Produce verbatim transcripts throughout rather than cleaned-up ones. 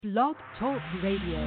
Blog Talk Radio.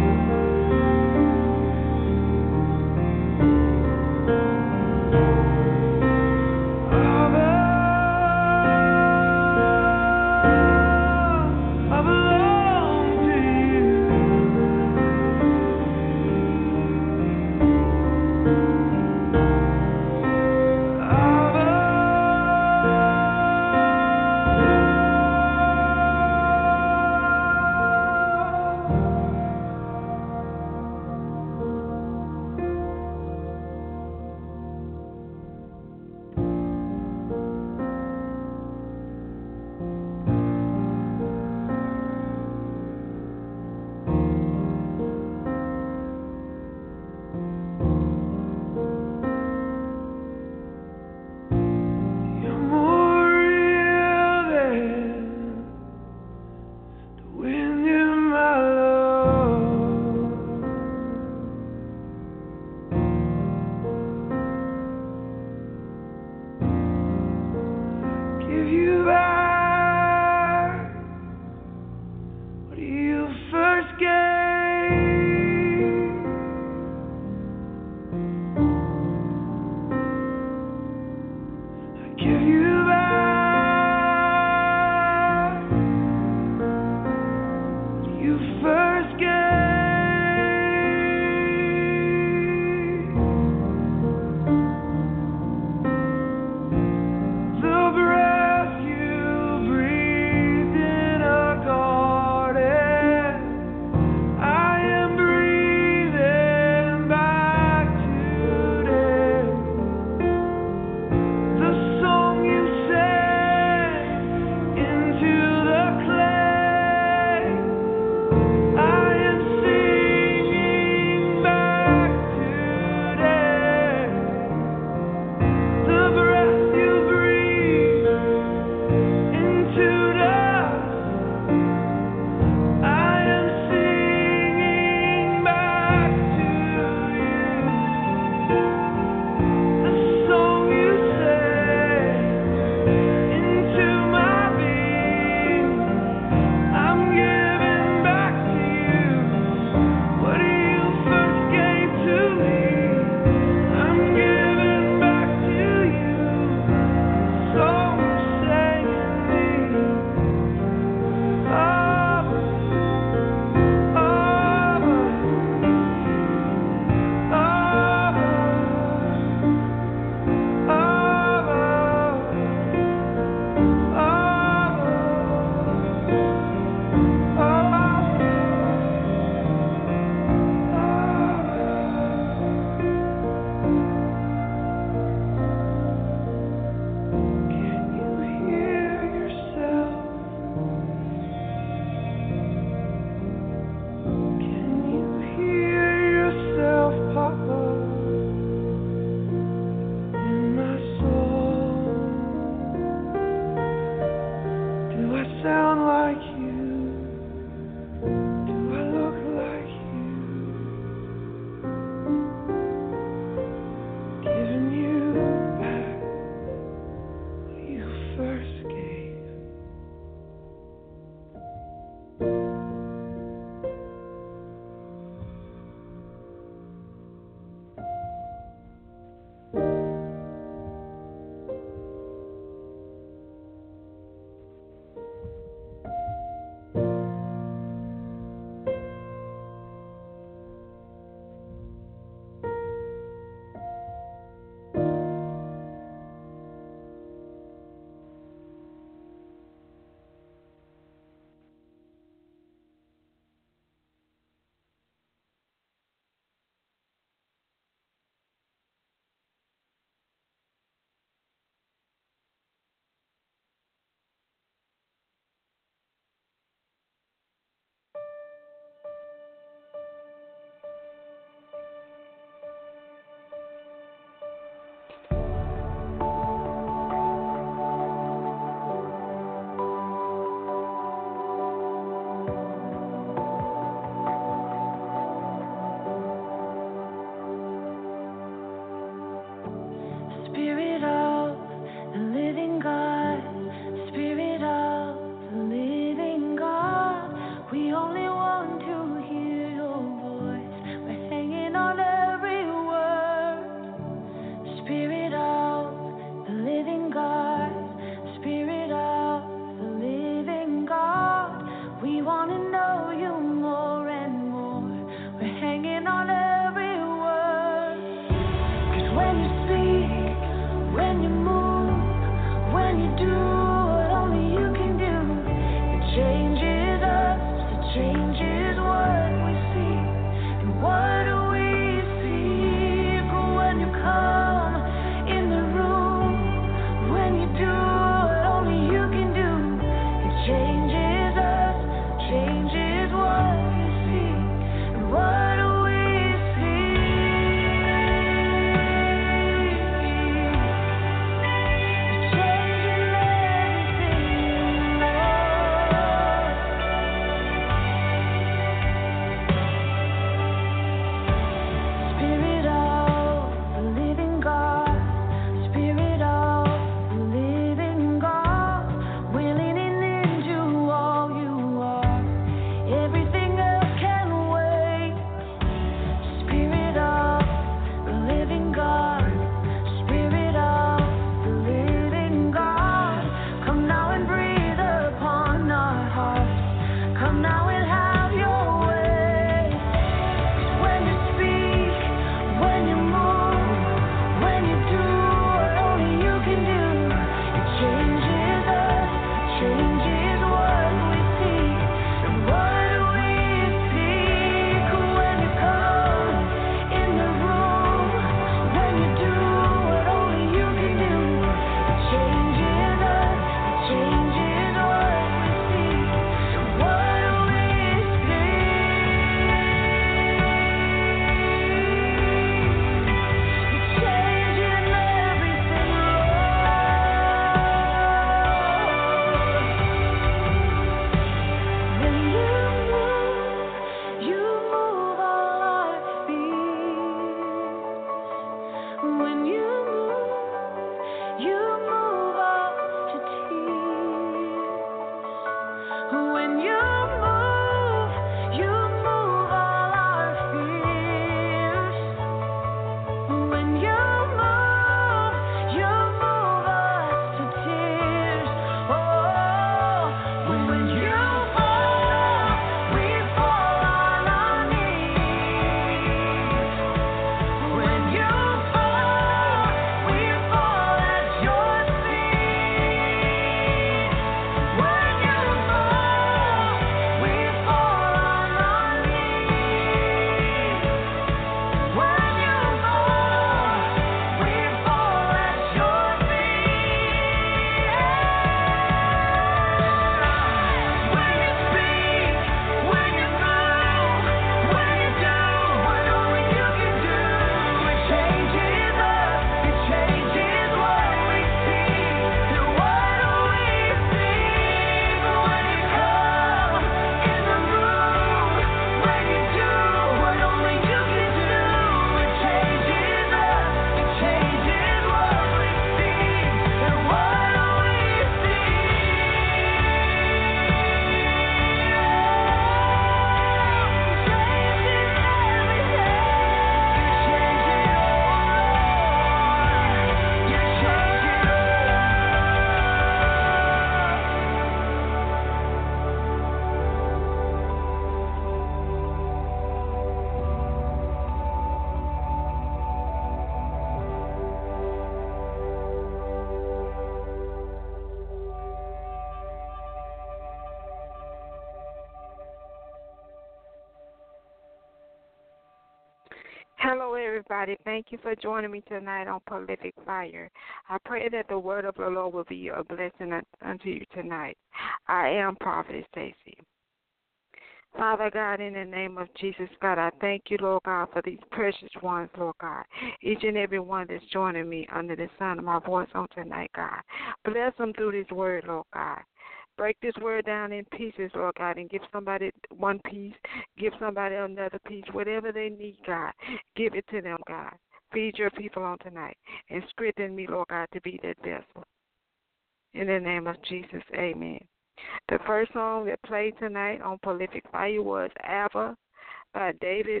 everybody. Thank you for joining me tonight on Prolific Fire. I pray that the word of the Lord will be a blessing unto you tonight. I am Prophet Stacy. Father God, in the name of Jesus, God, I thank you, Lord God, for these precious ones, Lord God. Each and every one that's joining me under the sound of my voice on tonight, God. Bless them through this word, Lord God. Break this word down in pieces, Lord God, and give somebody one piece, give somebody another piece, whatever they need, God. Give it to them, God. Feed your people on tonight and strengthen me, Lord God, to be that vessel. In the name of Jesus, amen. The first song that played tonight on Prolific Fire was Abba by David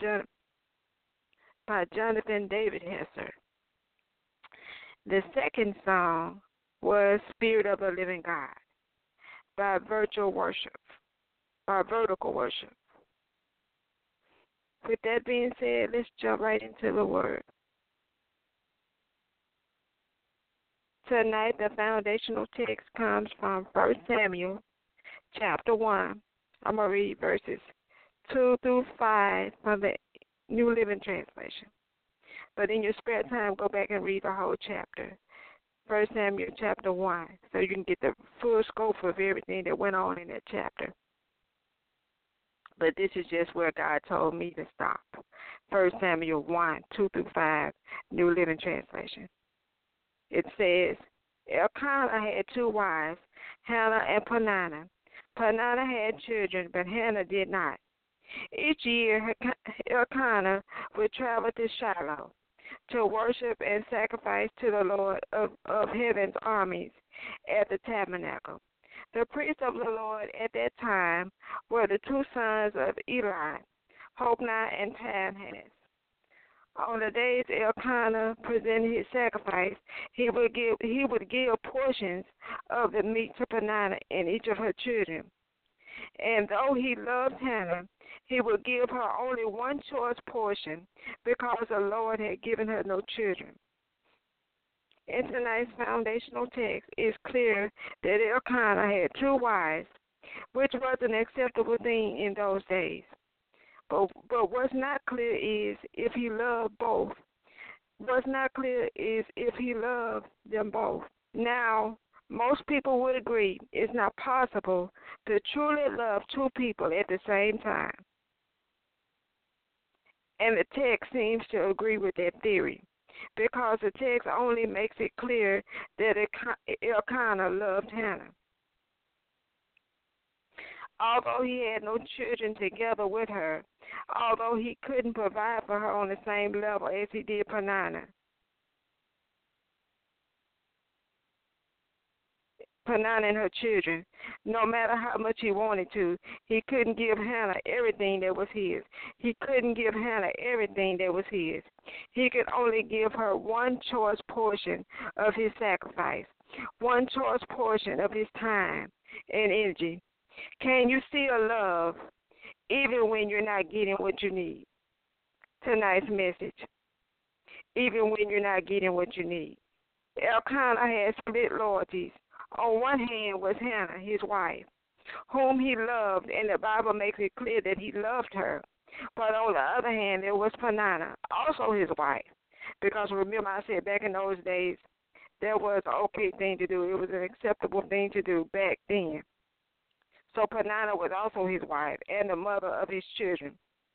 by Jonathan David Hesser. The second song was Spirit of the Living God by Virtual Worship, by Vertical Worship. With that being said, let's jump right into the word. Tonight, the foundational text comes from First Samuel, chapter one. I'm going to read verses two through five from the New Living Translation. But in your spare time, go back and read the whole chapter. First Samuel chapter one, so you can get the full scope of everything that went on in that chapter. But this is just where God told me to stop. First Samuel one, two through five, New Living Translation. It says, Elkanah had two wives, Hannah and Peninnah. Peninnah had children, but Hannah did not. Each year, Elkanah would travel to Shiloh to worship and sacrifice to the Lord of, of heaven's armies at the tabernacle. The priests of the Lord at that time were the two sons of Eli, Hophni and Phinehas. On the days Elkanah presented his sacrifice, he would give he would give portions of the meat to Peninnah and each of her children. And though he loved Hannah, he would give her only one choice portion because the Lord had given her no children. In tonight's foundational text, it's clear that Elkanah had two wives, which was an acceptable thing in those days. But, but what's not clear is if he loved both. What's not clear is if he loved them both. Now, most people would agree it's not possible to truly love two people at the same time. And the text seems to agree with that theory because the text only makes it clear that Elkanah loved Hannah. Although he had no children together with her, although he couldn't provide for her on the same level as he did Peninnah, Peninnah and her children, no matter how much he wanted to, he couldn't give Hannah everything that was his. He couldn't give Hannah everything that was his. He could only give her one choice portion of his sacrifice, one choice portion of his time and energy. Can you still love even when you're not getting what you need? Tonight's message, even when you're not getting what you need. Elkanah had split loyalties. On one hand was Hannah, his wife, whom he loved, and the Bible makes it clear that he loved her. But on the other hand, there was Peninnah, also his wife, because remember I said back in those days, that was an okay thing to do. It was an acceptable thing to do back then. So Peninnah was also his wife and the mother of his children.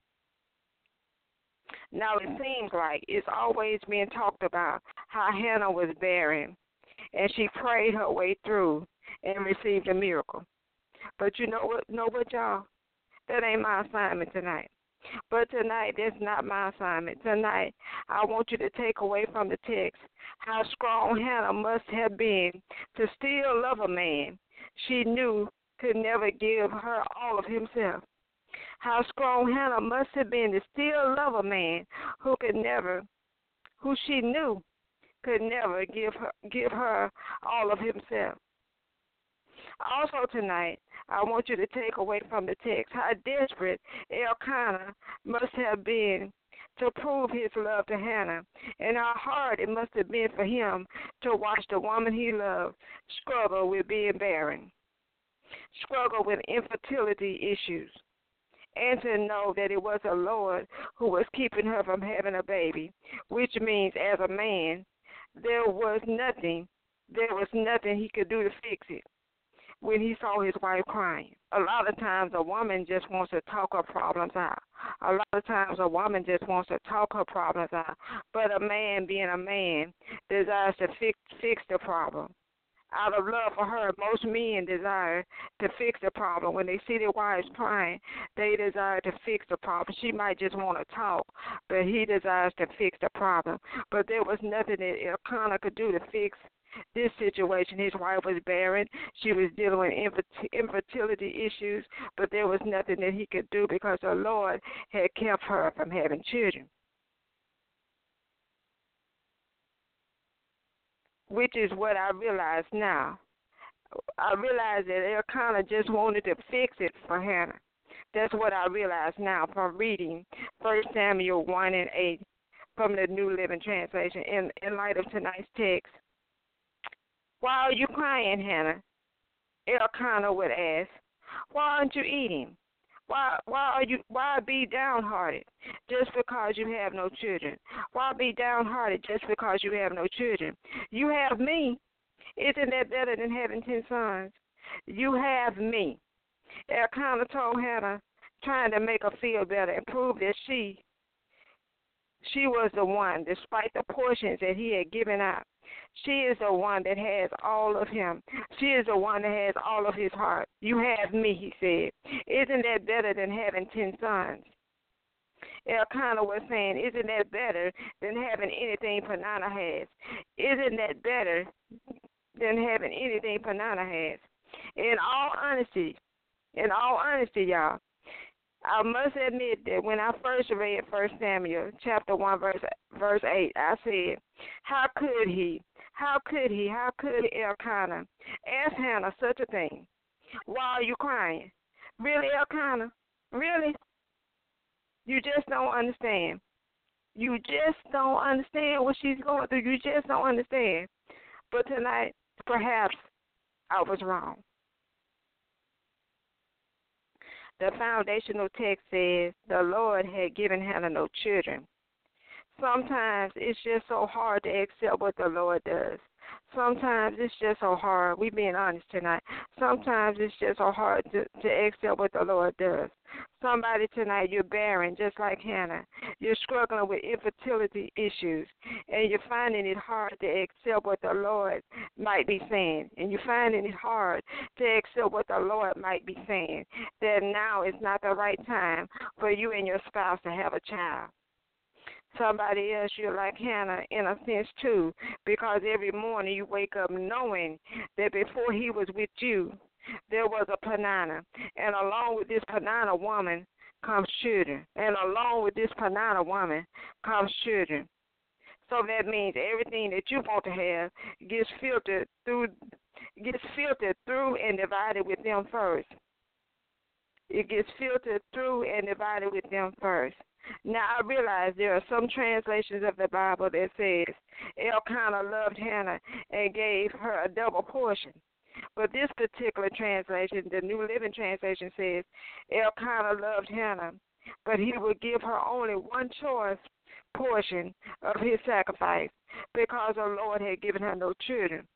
Now it seems like it's always being talked about how Hannah was barren, and she prayed her way through and received a miracle. But you know what, know what, y'all? That ain't my assignment tonight. But tonight, that's not my assignment. Tonight, I want you to take away from the text how strong Hannah must have been to still love a man she knew could never give her all of himself. How strong Hannah must have been to still love a man who could never, who she knew could never give her, give her all of himself. Also tonight, I want you to take away from the text how desperate Elkanah must have been to prove his love to Hannah, and how hard it must have been for him to watch the woman he loved struggle with being barren, struggle with infertility issues, and to know that it was the Lord who was keeping her from having a baby, which means as a man, there was nothing, there was nothing he could do to fix it when he saw his wife crying. A lot of times a woman just wants to talk her problems out. A lot of times a woman just wants to talk her problems out. But a man, being a man, desires to fix, fix the problem. Out of love for her, most men desire to fix the problem. When they see their wives crying, they desire to fix the problem. She might just want to talk, but he desires to fix the problem. But there was nothing that Elkanah could do to fix this situation. His wife was barren. She was dealing with infertility issues, but there was nothing that he could do because the Lord had kept her from having children, which is what I realize now. I realize that Elkanah just wanted to fix it for Hannah. That's what I realize now from reading First Samuel one and eight from the New Living Translation in, in light of tonight's text. Why are you crying, Hannah? Elkanah would ask. Why aren't you eating? Why why are you why be downhearted just because you have no children? Why be downhearted just because you have no children? You have me. Isn't that better than having ten sons? You have me. Elkanah told Hannah, trying to make her feel better and prove that she she was the one, despite the portions that he had given out. She is the one that has all of him. She is the one that has all of his heart. You have me, he said. Isn't that better than having ten sons? Elkanah was saying, isn't that better than having anything Peninnah has? Isn't that better than having anything Peninnah has? In all honesty, in all honesty, y'all, I must admit that when I first read First Samuel chapter one, verse verse eight, I said, how could he, how could he, how could Elkanah ask Hannah such a thing? Why are you crying? Really, Elkanah? Really? You just don't understand. You just don't understand what she's going through. You just don't understand. But tonight, perhaps I was wrong. The foundational text says the Lord had given Hannah no children. Sometimes it's just so hard to accept what the Lord does. Sometimes it's just so hard. We're being honest tonight. Sometimes it's just so hard to, to accept what the Lord does. Somebody tonight, you're barren, just like Hannah. You're struggling with infertility issues, and you're finding it hard to accept what the Lord might be saying. And you're finding it hard to accept what the Lord might be saying, that now is not the right time for you and your spouse to have a child. Somebody else, you're like Hannah in a sense too, because every morning you wake up knowing that before he was with you, there was a Peninnah, and along with this Peninnah woman comes children, and along with this Peninnah woman comes children. So that means everything that you want to have gets filtered through, gets filtered through and divided with them first. It gets filtered through and divided with them first. Now, I realize there are some translations of the Bible that says Elkanah loved Hannah and gave her a double portion. But this particular translation, the New Living Translation, says Elkanah loved Hannah, but he would give her only one choice portion of his sacrifice because the Lord had given her no children.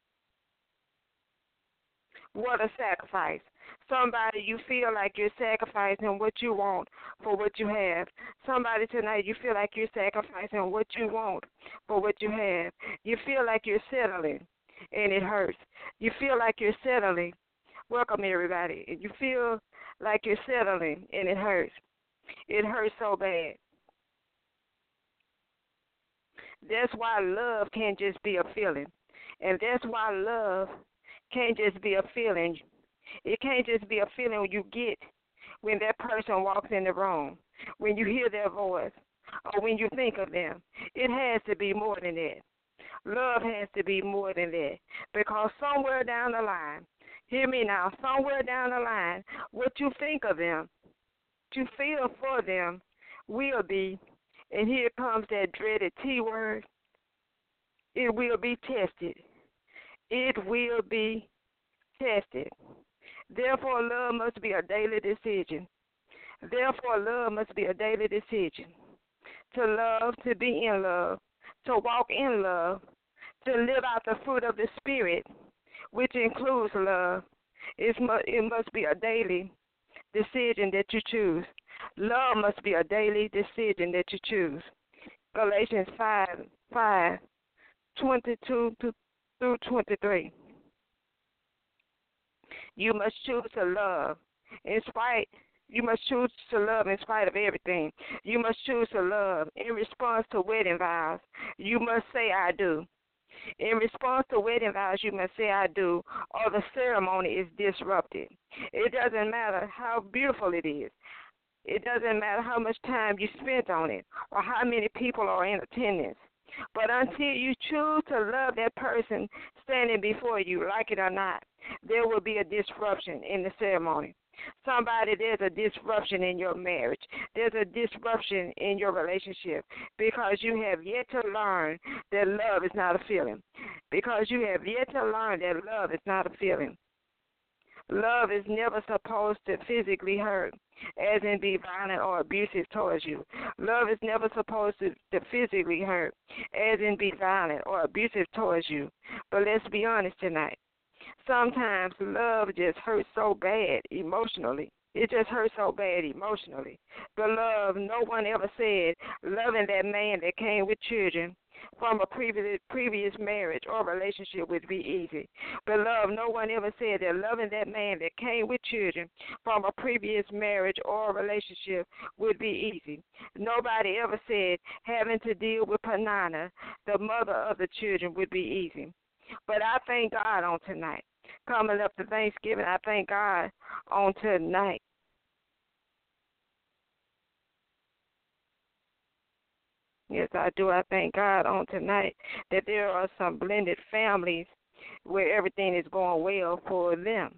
What a sacrifice. Somebody, you feel like you're sacrificing what you want for what you have. Somebody tonight, you feel like you're sacrificing what you want for what you have. You feel like you're settling, and it hurts. You feel like you're settling. Welcome, everybody. You feel like you're settling, and it hurts. It hurts so bad. That's why love can't just be a feeling. And that's why love can't just be a feeling. It can't just be a feeling you get when that person walks in the room, when you hear their voice, or when you think of them. It has to be more than that. Love has to be more than that, because somewhere down the line, hear me now, somewhere down the line, what you think of them, what you feel for them will be, and here comes that dreaded T word, it will be tested. It will be tested. Therefore, love must be a daily decision. Therefore, love must be a daily decision. To love, to be in love, to walk in love, to live out the fruit of the Spirit, which includes love. It must, it must be a daily decision that you choose. Love must be a daily decision that you choose. Galatians five, five, twenty-two through twenty-three. You must choose to love in spite. You must choose to love in spite of everything. You must choose to love in response to wedding vows. You must say, I do. In response to wedding vows, you must say, I do, or the ceremony is disrupted. It doesn't matter how beautiful it is. It doesn't matter how much time you spent on it or how many people are in attendance. But until you choose to love that person standing before you, like it or not, there will be a disruption in the ceremony. Somebody, there's a disruption in your marriage. There's a disruption in your relationship because you have yet to learn that love is not a feeling. Because you have yet to learn that love is not a feeling. Love is never supposed to physically hurt, as in be violent or abusive towards you. Love is never supposed to, to physically hurt, as in be violent or abusive towards you. But let's be honest tonight. Sometimes love just hurts so bad emotionally. It just hurts so bad emotionally. But love, no one ever said loving that man that came with children from a previous previous marriage or relationship would be easy. But love, no one ever said that loving that man that came with children from a previous marriage or relationship would be easy. Nobody ever said having to deal with Panana, the mother of the children, would be easy. But I thank God on tonight. Coming up to Thanksgiving, I thank God on tonight. Yes, I do. I thank God on tonight that there are some blended families where everything is going well for them.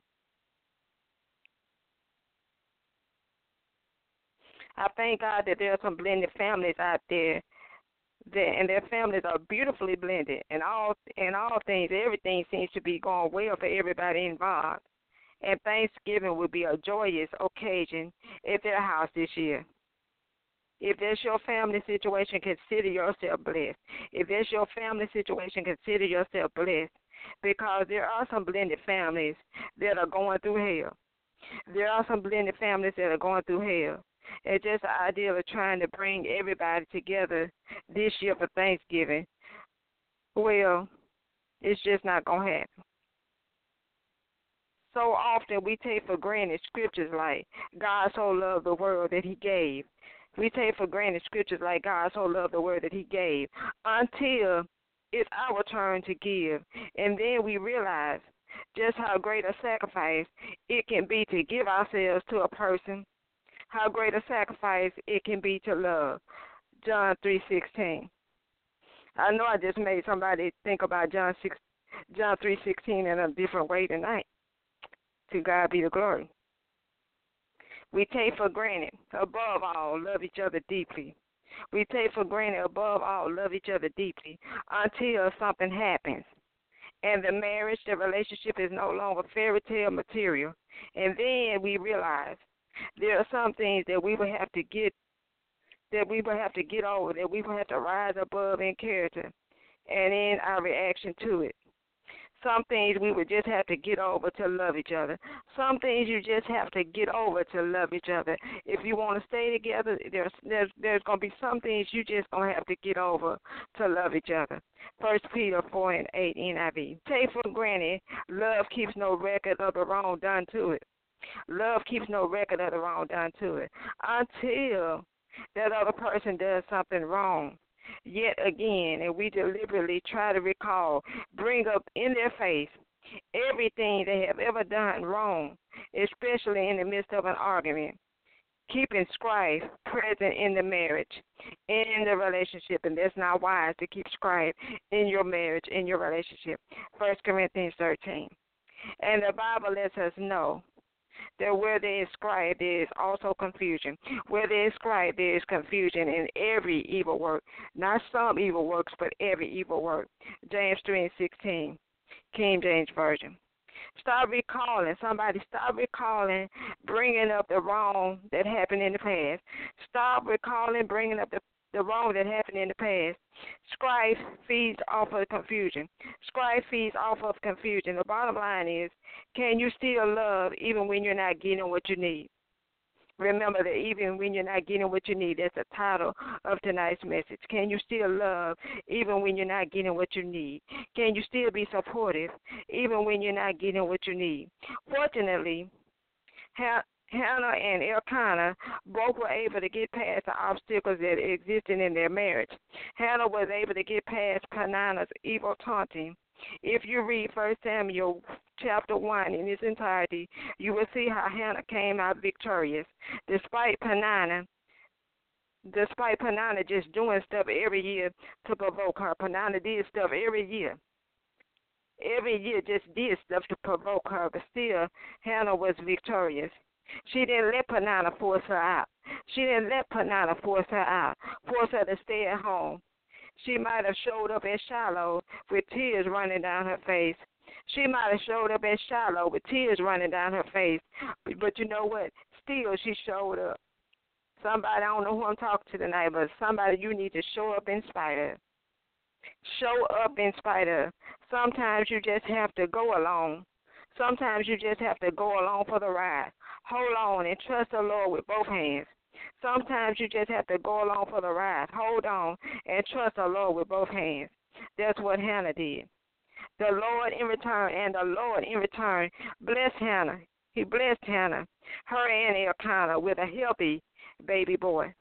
I thank God that there are some blended families out there, that, and their families are beautifully blended. And all, in all things, everything seems to be going well for everybody involved. And Thanksgiving will be a joyous occasion at their house this year. If that's your family situation, consider yourself blessed. If that's your family situation, consider yourself blessed. Because there are some blended families that are going through hell. There are some blended families that are going through hell. It's just the idea of trying to bring everybody together this year for Thanksgiving. Well, it's just not going to happen. So often we take for granted scriptures like God so loved the world that he gave. We take for granted scriptures like God so loved the world that he gave until it's our turn to give. And then we realize just how great a sacrifice it can be to give ourselves to a person, how great a sacrifice it can be to love. John three sixteen. I know I just made somebody think about John six, John three sixteen in a different way tonight. To God be the glory. We take for granted, above all, love each other deeply. We take for granted, above all, love each other deeply until something happens. And the marriage, the relationship is no longer fairy tale material. And then we realize there are some things that we will have to get, that we will have to get over, that we will have to rise above in character and in our reaction to it. Some things we would just have to get over to love each other. Some things you just have to get over to love each other. If you want to stay together, there's there's there's going to be some things you just going to have to get over to love each other. First Peter four and eight N I V. Take for granted, love keeps no record of the wrong done to it. Love keeps no record of the wrong done to it until that other person does something wrong. Yet again, and we deliberately try to recall, bring up in their face everything they have ever done wrong, especially in the midst of an argument, keeping strife present in the marriage, in the relationship, and that's not wise to keep strife in your marriage, in your relationship. First Corinthians thirteen. And the Bible lets us know that where there is strife, there is also confusion. Where there is strife, there is confusion in every evil work. Not some evil works, but every evil work. James three and sixteen, King James Version. Start recalling. Somebody start recalling, bringing up the wrong that happened in the past. Stop recalling, bringing up the, the wrong that happened in the past. Strife feeds off of confusion. Strife feeds off of confusion. The bottom line is, can you still love even when you're not getting what you need? Remember that even when you're not getting what you need, that's the title of tonight's message. Can you still love even when you're not getting what you need? Can you still be supportive even when you're not getting what you need? Fortunately, Hannah and Elkanah both were able to get past the obstacles that existed in their marriage. Hannah was able to get past Peninnah's evil taunting. If you read First Samuel chapter one in its entirety, you will see how Hannah came out victorious, despite Peninnah, despite Peninnah just doing stuff every year to provoke her. Peninnah did stuff every year. Every year just did stuff to provoke her, but still Hannah was victorious. She didn't let Peninnah force her out. She didn't let Peninnah force her out, force her to stay at home. She might have showed up at Shiloh with tears running down her face. She might have showed up at Shiloh with tears running down her face. But, but you know what? Still, she showed up. Somebody, I don't know who I'm talking to tonight, but somebody you need to show up in spite of. Show up in spite of. Sometimes you just have to go along. Sometimes you just have to go along for the ride. Hold on and trust the Lord with both hands. Sometimes you just have to go along for the ride. Hold on and trust the Lord with both hands. That's what Hannah did. The Lord in return, and the Lord in return blessed Hannah. He blessed Hannah, her and Elkanah, with a healthy baby boy.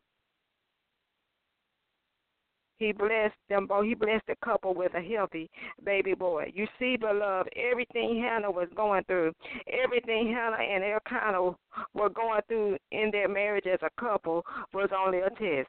He blessed them both. He blessed the couple with a healthy baby boy. You see, beloved, everything Hannah was going through, everything Hannah and Elkanah were going through in their marriage as a couple was only a test.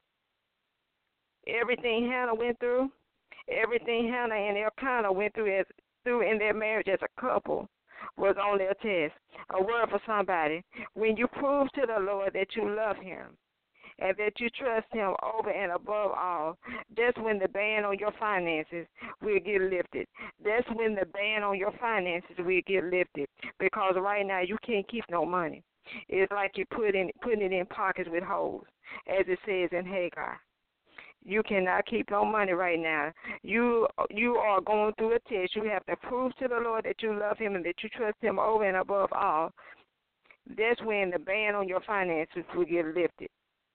Everything Hannah went through, everything Hannah and Elkanah went through as through in their marriage as a couple was only a test. A word for somebody. When you prove to the Lord that you love Him, and that you trust Him over and above all, that's when the ban on your finances will get lifted. That's when the ban on your finances will get lifted. Because right now you can't keep no money. It's like you're putting, putting it in pockets with holes, as it says in Hagar. You cannot keep no money right now. You you are going through a test. You have to prove to the Lord that you love Him and that you trust Him over and above all. That's when the ban on your finances will get lifted.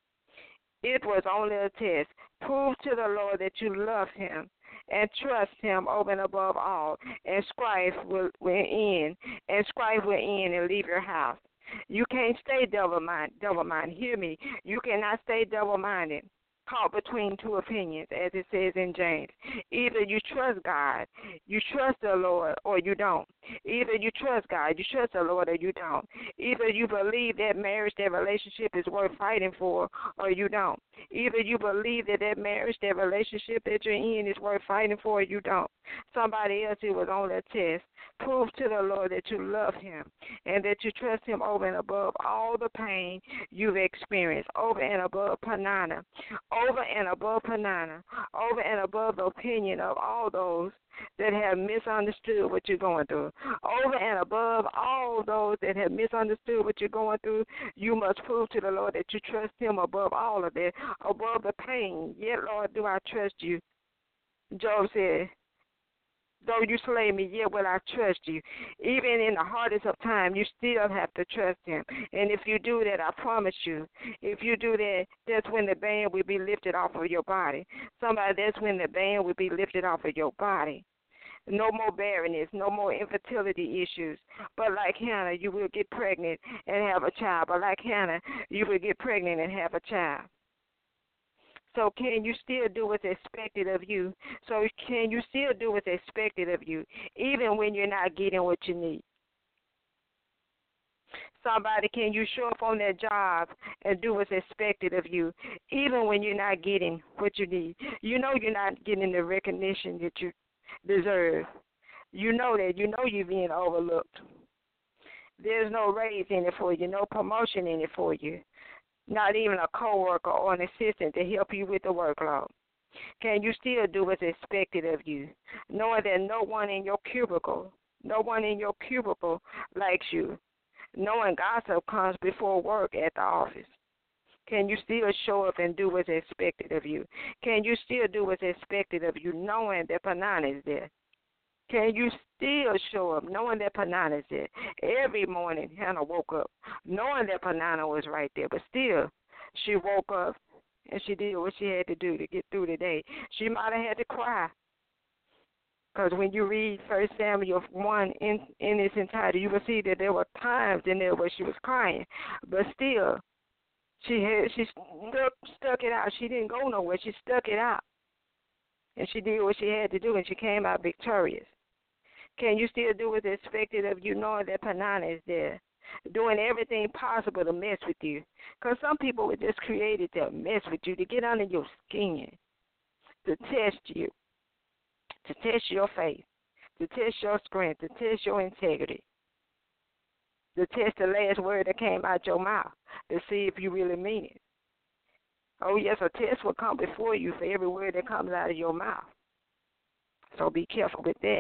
It was only a test. Prove to the Lord that you love Him and trust Him over and above all, and strife will, will end, and strife will end and leave your house. You can't stay double-minded. Double-minded. Hear me. You cannot stay double-minded, caught between two opinions, as it says in James. Either you trust God, you trust the Lord, or you don't. Either you trust God, you trust the Lord, or you don't. Either you believe that marriage, that relationship is worth fighting for, or you don't. Either you believe that that marriage, that relationship that you're in is worth fighting for, or you don't. Somebody else, it was only a test. Prove to the Lord that you love Him and that you trust Him over and above all the pain you've experienced, over and above Peninnah, over and above Peninnah, over and above the opinion of all those that have misunderstood what you're going through. Over and above all those that have misunderstood what you're going through, you must prove to the Lord that you trust Him above all of it, above the pain. Yet, Lord, do I trust you. Job said, though you slay me, yet will I trust you. Even in the hardest of time, you still have to trust Him. And if you do that, I promise you, if you do that, that's when the ban will be lifted off of your body. Somebody, that's when the ban will be lifted off of your body. No more barrenness, no more infertility issues. But like Hannah, you will get pregnant and have a child. But like Hannah, you will get pregnant and have a child. So can you still do what's expected of you? So can you still do what's expected of you, even when you're not getting what you need? Somebody, can you show up on that job and do what's expected of you, even when you're not getting what you need? You know you're not getting the recognition that you deserve. You know that. You know you're being overlooked. There's no raise in it for you, no promotion in it for you. Not even a coworker or an assistant to help you with the workload. Can you still do what's expected of you, knowing that no one in your cubicle, No one in your cubicle likes you. Knowing gossip comes before work at the office. Can you still show up and do what's expected of you? Can you still do what's expected of you knowing that Panana is there? Can you still show up knowing that Panana is there? Every morning, Hannah woke up knowing that Panana was right there, but still, she woke up and she did what she had to do to get through the day. She might have had to cry. Because when you read First Samuel one in, in its entirety, you will see that there were times in there where she was crying, but still, she had she stuck stuck it out. She didn't go nowhere. She stuck it out, and she did what she had to do, and she came out victorious. Can you still do what's expected of you, knowing that Panana is there, doing everything possible to mess with you? Because some people were just created to mess with you, to get under your skin, to test you, to test your faith, to test your strength, to test your integrity, to test the last word that came out your mouth, to see if you really mean it. Oh, yes, a test will come before you for every word that comes out of your mouth. So be careful with that.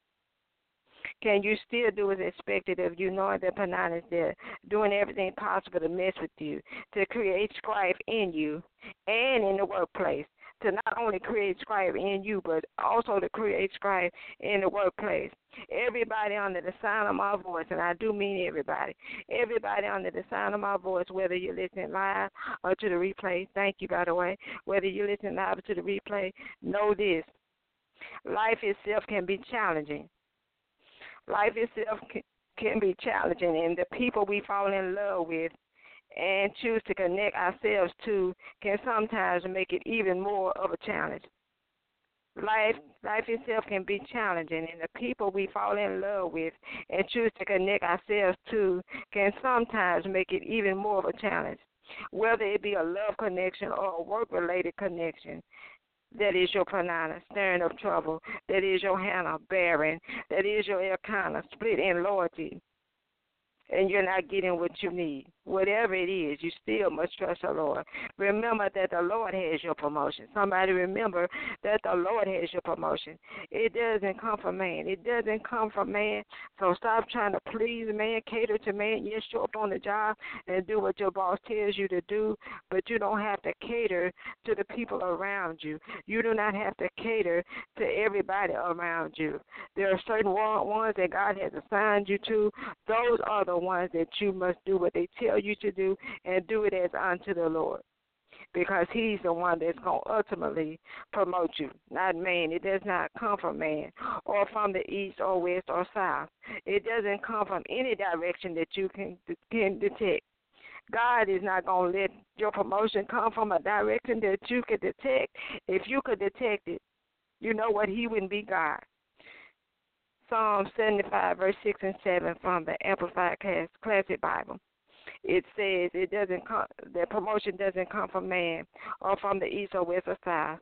Can you still do what's expected of you, knowing that Panana is there, doing everything possible to mess with you, to create strife in you and in the workplace, to not only create strife in you, but also to create strife in the workplace? Everybody under the sound of my voice, and I do mean everybody, everybody under the sound of my voice, whether you're listening live or to the replay, thank you, by the way, whether you're listening live or to the replay, know this: life itself can be challenging. Life itself can be challenging, and the people we fall in love with and choose to connect ourselves to can sometimes make it even more of a challenge. Life, life itself can be challenging, and the people we fall in love with and choose to connect ourselves to can sometimes make it even more of a challenge, whether it be a love connection or a work-related connection. That is your Panana, stirring up trouble. That is your Hannah, barren. That is your Elkanah, split in loyalty. And you're not getting what you need. Whatever it is, you still must trust the Lord. Remember that the Lord has your promotion. Somebody remember that the Lord has your promotion. It doesn't come from man. It doesn't come from man. So stop trying to please man, cater to man. Yes, show up on the job and do what your boss tells you to do, but you don't have to cater to the people around you. You do not have to cater to everybody around you. There are certain ones that God has assigned you to. Those are the ones that you must do what they tell you to do, and do it as unto the Lord, because he's the one that's going to ultimately promote you, not man. It does not come from man or from the east or west or south. It doesn't come from any direction that you can, can detect. God is not going to let your promotion come from a direction that you could detect. If you could detect it, you know what? He wouldn't be God. Psalm seventy-five, verse six and seven from the Amplified Classic Bible. It says it doesn't come, that promotion doesn't come from man or from the east or west or south.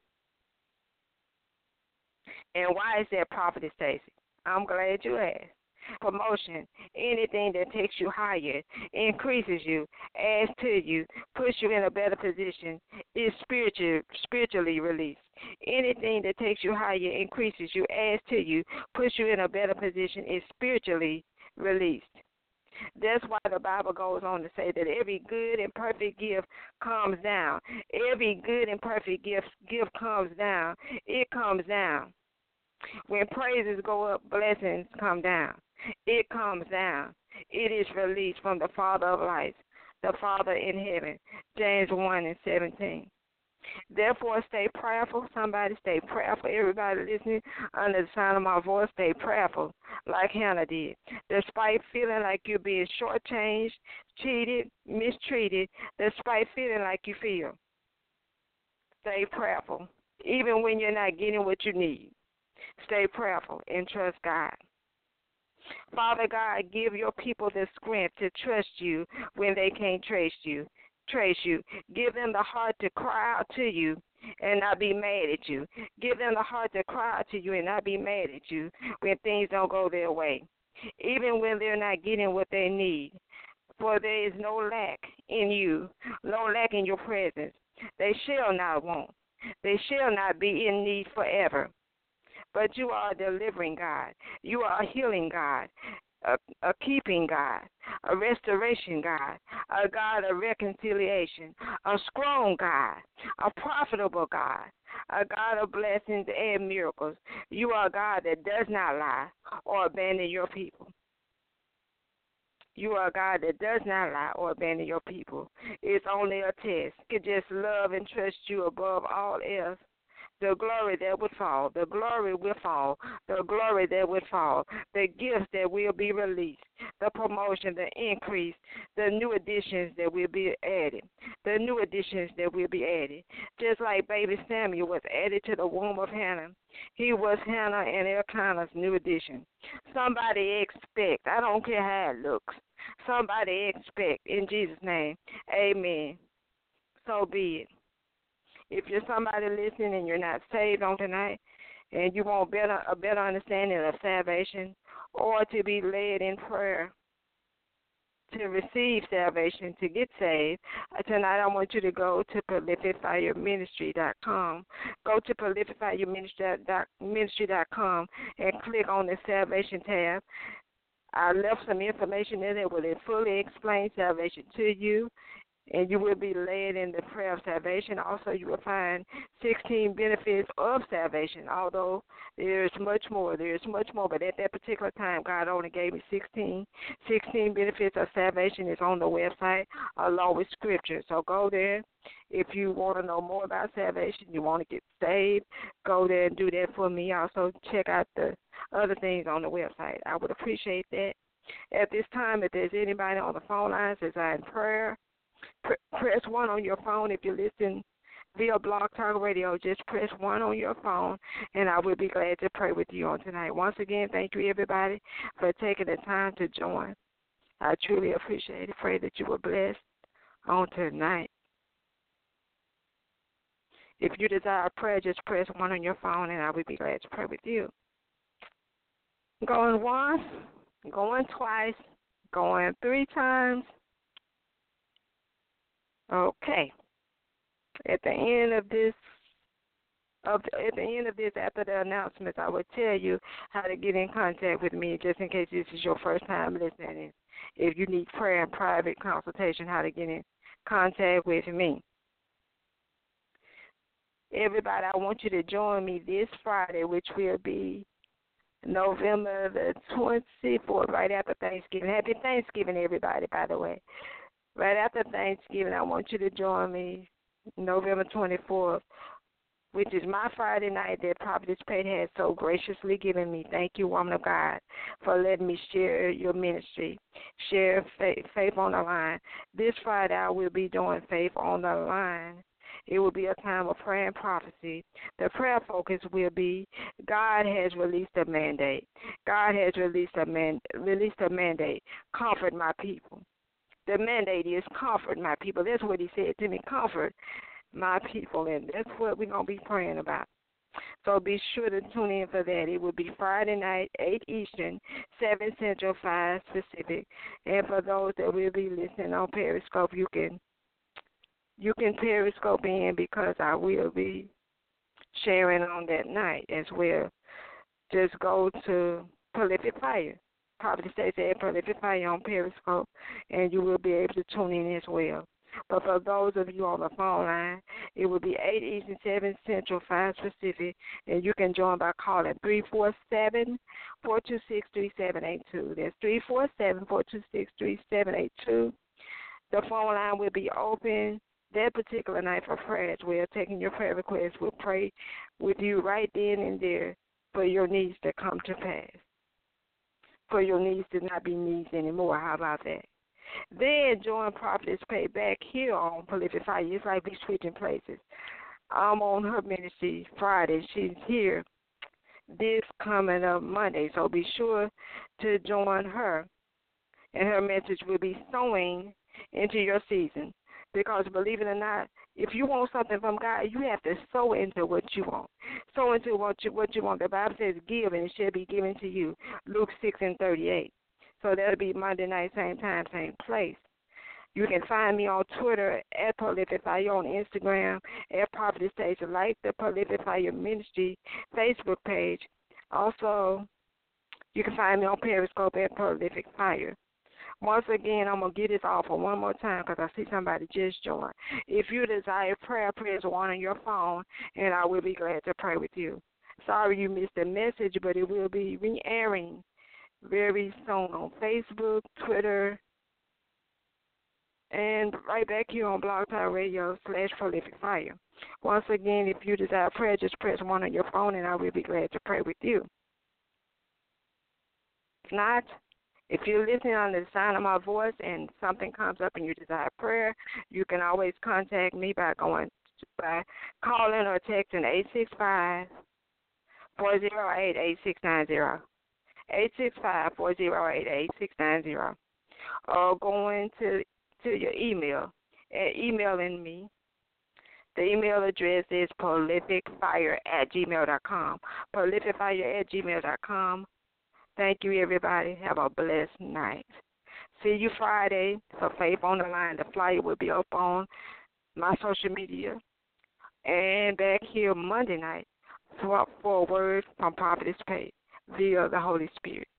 And why is that, Prophetess Stacy? I'm glad you asked. Promotion, anything that takes you higher, increases you, adds to you, puts you in a better position, is spiritual, spiritually released. Anything that takes you higher, increases you, adds to you, puts you in a better position, is spiritually released. That's why the Bible goes on to say that every good and perfect gift comes down. Every good and perfect gift gift comes down. It comes down. When praises go up, blessings come down. It comes down. It is released from the Father of lights, the Father in heaven. James one and seventeen. Therefore, stay prayerful. Somebody stay prayerful. Everybody listening under the sound of my voice, stay prayerful like Hannah did. Despite feeling like you're being shortchanged, cheated, mistreated, despite feeling like you feel, stay prayerful. Even when you're not getting what you need, stay prayerful and trust God. Father God, give your people the strength to trust you when they can't trace you. Trace you. Give them the heart to cry out to you and not be mad at you. Give them the heart to cry out to you and not be mad at you when things don't go their way, even when they're not getting what they need. For there is no lack in you, no lack in your presence. They shall not want. They shall not be in need forever. but you are a delivering God. You are a healing God, a, a keeping God, a restoration God, a God of reconciliation, a strong God, a profitable God, a God of blessings and miracles. You are a God that does not lie or abandon your people. You are a God that does not lie or abandon your people. It's only a test. You can just love and trust you above all else. The glory that would fall, the glory will fall, the glory that would fall, the gifts that will be released, the promotion, the increase, the new additions that will be added, the new additions that will be added. Just like baby Samuel was added to the womb of Hannah, he was Hannah and Elkanah's new addition. Somebody expect, I don't care how it looks, somebody expect, in Jesus' name, amen. So be it. If you're somebody listening and you're not saved on tonight and you want better, a better understanding of salvation or to be led in prayer to receive salvation, to get saved, tonight I want you to go to prolific fire ministry dot com. Go to prolific fire ministry dot com and click on the salvation tab. I left some information in there that will fully explain salvation to you, and you will be led in the prayer of salvation. Also, you will find sixteen benefits of salvation, although there is much more. There is much more, but at that particular time, God only gave me sixteen. sixteen benefits of salvation is on the website along with scripture. So go there. If you want to know more about salvation, you want to get saved, go there and do that for me. Also, check out the other things on the website. I would appreciate that. At this time, if there's anybody on the phone lines that's in prayer, press one on your phone. If you're listening via Blog Talk Radio, just press one on your phone, and I will be glad to pray with you on tonight. Once again, thank you, everybody, for taking the time to join. I truly appreciate it. Pray that you were blessed on tonight. If you desire prayer, just press one on your phone, and I will be glad to pray with you. Going once, going twice, going three times. Okay. At the end of this, of at the end of this, after the announcements, I will tell you how to get in contact with me, just in case this is your first time listening. If you need prayer and private consultation, how to get in contact with me. Everybody, I want you to join me this Friday, which will be November the twenty-fourth, right after Thanksgiving. Happy Thanksgiving, everybody, by the way. Right after Thanksgiving, I want you to join me November twenty-fourth, which is my Friday night that Prophetess Pate has so graciously given me. Thank you, woman of God, for letting me share your ministry, share faith, faith on the line. This Friday, I will be doing Faith on the Line. It will be a time of prayer and prophecy. The prayer focus will be God has released a mandate. God has released a, man, released a mandate. Comfort my people. The mandate is comfort my people. That's what he said to me, comfort my people, and that's what we're going to be praying about. So be sure to tune in for that. It will be Friday night, eight Eastern, seven Central, five Pacific. And for those that will be listening on Periscope, you can you can Periscope in because I will be sharing on that night as well. Just go to Prolific Fire. Prophet Stacey at Prolific Fire on Periscope, and you will be able to tune in as well. But for those of you on the phone line, it will be eight Eastern, seven Central, five Pacific, and you can join by calling three four seven, four two six, three seven eight two. That's three four seven, four two six, three seven eight two. The phone line will be open that particular night for prayer as well. Taking your prayer requests, we'll pray with you right then and there for your needs to come to pass. For your needs to not be needs anymore. How about that? Then join Prophetess Pate back here on Prolific Fire. It's like we switching places. I'm on her ministry Friday. She's here this coming up Monday. So be sure to join her. And her message will be sowing into your season. Because believe it or not, if you want something from God, you have to sow into what you want. Sow into what you, what you want. The Bible says give and it shall be given to you. Luke six and thirty-eight. So that'll be Monday night, same time, same place. You can find me on Twitter at Prolific Fire, on Instagram at Prophetess Stacey, like the Prolific Fire Ministry Facebook page, Also, you can find me on Periscope at Prolific Fire. Once again, I'm going to get this off for one more time because I see somebody just joined. If you desire prayer, press one on your phone, and I will be glad to pray with you. Sorry you missed the message, but it will be re-airing very soon on Facebook, Twitter, and right back here on Blog Talk Radio slash Prolific Fire. Once again, if you desire prayer, just press one on your phone, and I will be glad to pray with you. If not, if you're listening on the sound of my voice and something comes up and you desire prayer, you can always contact me by going by calling or texting eight six five, four zero eight, eight six nine zero. eight six five, four zero eight, eight six nine zero. Or going to to your email and emailing me. The email address is prolificfire at gmail dot com. prolificfire at gmail dot com. Thank you, everybody. Have a blessed night. See you Friday for Faith on the Line. The flyer will be up on my social media. And back here Monday night for, for a word from Prophetess Pate via the Holy Spirit.